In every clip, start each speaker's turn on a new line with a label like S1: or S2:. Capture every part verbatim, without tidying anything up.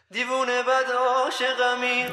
S1: دیوونه بد عاشقمی.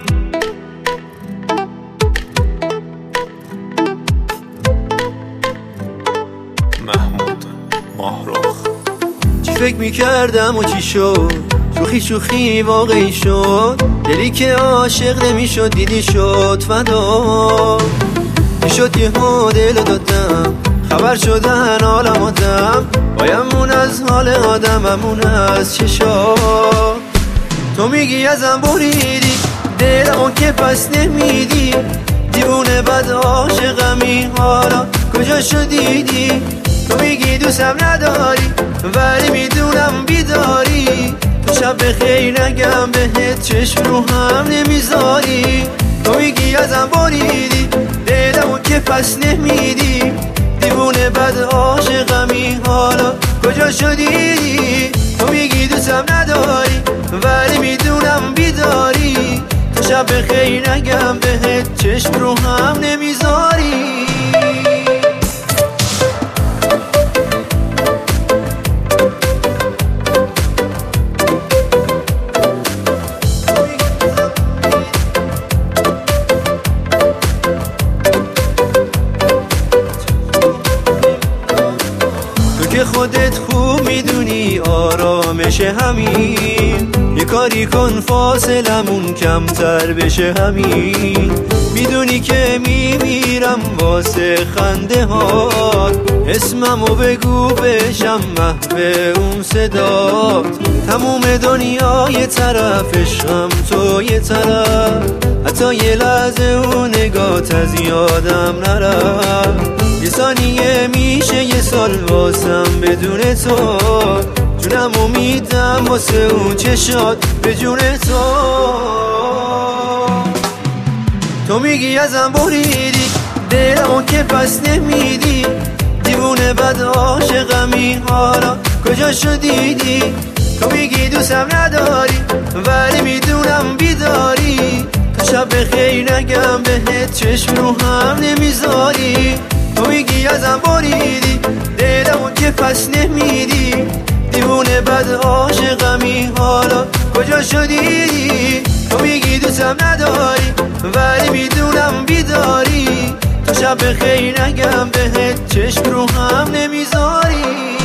S2: محمود ماهرخ.
S1: چی فکر میکردم و چی شد؟ شوخی شوخی واقعی شد. دلی که عاشق نمیشد دیدی شد فدا. میشد یه ها دلو دادم، خبر شدن حالم آدم. بایمون از حال آدممون از چشا. تو میگی ازم بریدی دلمو که پس نمیدی. دیوونه بد عاشقمی، حالا کجا شدیدی؟ تو میگی دوستم نداری ولی میدونم بیداری. تو شب بخیر نگم بهت چشم رو هم نمیذاری. تو میگی ازم بریدی دلمو که پس نمیدی. دیوونه بد عاشقمی، حالا کجا شدیدی؟ تو میگی دوستم نداری ولی میدونم بیداری. تو شب بخیر نگم بهت چشم رو هم نمیذاری. که خودت خوب میدونی آرامش همین. یه کاری کن فاصلمون کمتر بشه همین. میدونی که میمیرم واسه خنده هات. اسممو بگو بشم محو اون صدات. تموم دنیا یه طرف عشقم تو یه طرف. حتی یه لحظه اون نگات از یادم نرفت. یه ثانیه میشه یه سال واسم بدون تو. جونمو میدم واسه اون چشات به جون تو. تو میگی ازم بریدی دلمو که پس نمیدی. دیوونه بد عاشقمی، حالا کجا شدیدی؟ تو میگی دوستم نداری ولی میدونم بیداری. تا شب بخیر نگم بهت چشم رو هم نمیذاری. تو میگی ازم بریدی دلمو که پس نمیدی. دیوونه بد عاشقمی، حالا کجا شدیدی؟ تو میگی دوستم نداری ولی میدونم بیداری. تو شب بخیر نگم بهت چشم رو هم نمیذاری.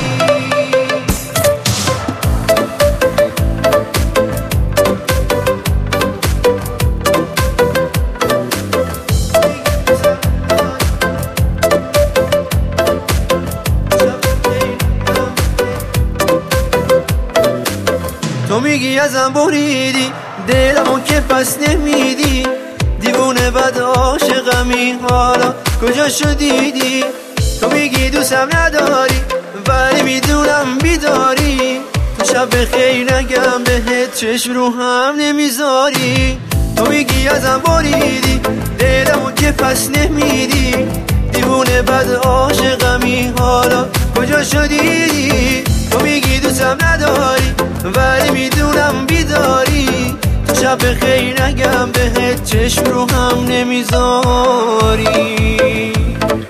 S1: تو میگی ازم بریدی دلمو که پس نمیدی. دیوونه بد عاشقمی، حالا کجا شدیدی؟ تو میگی دوستم نداری ولی میدونم بیداری. تو شب بخیر نگم بهت چشم رو هم نمیذاری. تو میگی ازم بریدی دلمو که پس نمیدی. دیوونه بد عاشقمی، حالا کجا شدیدی؟ تو میگی دوستم نداری ولی میدونم بیداری. تو شب بخیر نگم بهت چشم رو هم نمیذاری.